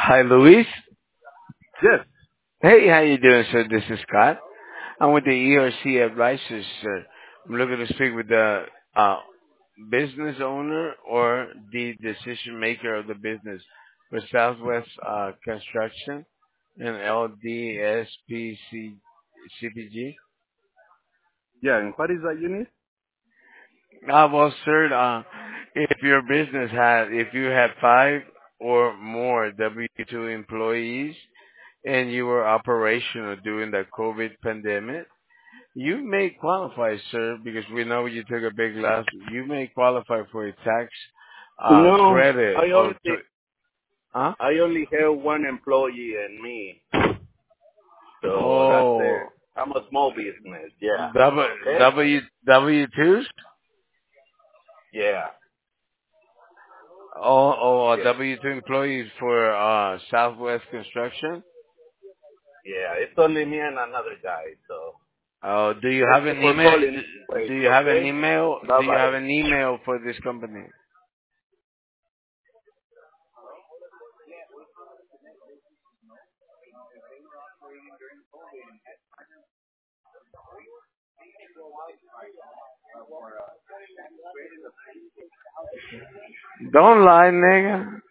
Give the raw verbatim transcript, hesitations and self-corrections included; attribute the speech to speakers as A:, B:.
A: Hi, Luis.
B: Yes.
A: Hey, how you doing, sir? This is Scott. I'm with the E R C Advisors, sir. I'm looking to speak with the uh, business owner or the decision maker of the business for Southwest uh, Construction and L D S P C P G.
B: Yeah. And what is that you need?
A: Uh, well, sir, uh, if your business had, if you had five or more W two employees and you were operational during the COVID pandemic, you may qualify, sir, because we know you took a big loss. You may qualify for a tax uh,
B: No,
A: credit
B: I
A: of,
B: only
A: tw- huh?
B: I only have one employee and me, so that's
A: Oh,
B: it. I'm a small business. Yeah.
A: W
B: Okay.
A: W W twos?
B: Yeah.
A: Oh, oh, uh,
B: Yeah.
A: W two employees for uh, Southwest Construction.
B: Yeah. It's only me and another guy. So
A: Oh, do you
B: thank
A: have
B: you
A: an
B: for
A: email?
B: calling. Wait.
A: Do you have an
B: Okay.
A: email?
B: Bye
A: Do you have
B: bye.
A: an email for this company? Don't lie, nigga.